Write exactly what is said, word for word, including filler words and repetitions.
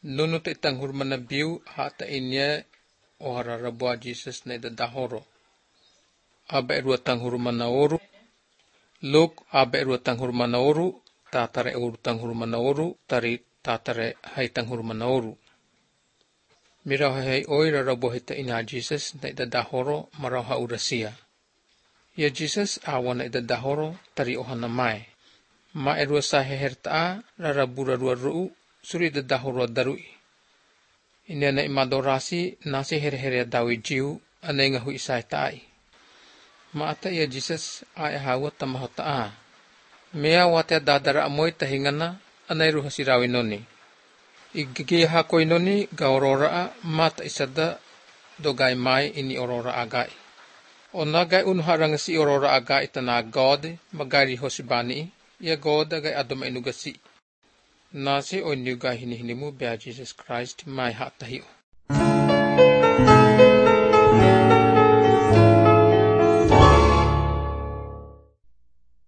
Nunut itang hurmana biu hata inya ohara rabua Jesus na idadahoro. Aba erua tang hurmana oru. Luk aba erua tang hurmana oru. Tatare oru tang hurmana oru. Tari tatare hai tang hurmana oru. Miraw hai oy rarabo hita ina Jesus na idadahoro maraw ha urasia. Ya Jesus awan na idadahoro tari ohana mai. Ma erua sa hehertaa rarabura rua ruu suri idadahoro darui. Inya na imadorasi nasi herhere dawi jiu anay nga hu isay taai. Maata ya Jesus ay hawat tamahotaa. Mea wate dadara amoy tahingana anay ruha sirawin noni. Igigiha koy noni ga orora mata isada dogay mai ini orora agay. Onagay unharang si orora agay itana God magari hosibani ya God agay adoma inugasi. Nasi o inuga hinihinimu bea Jesus Christ mai hatahiyo.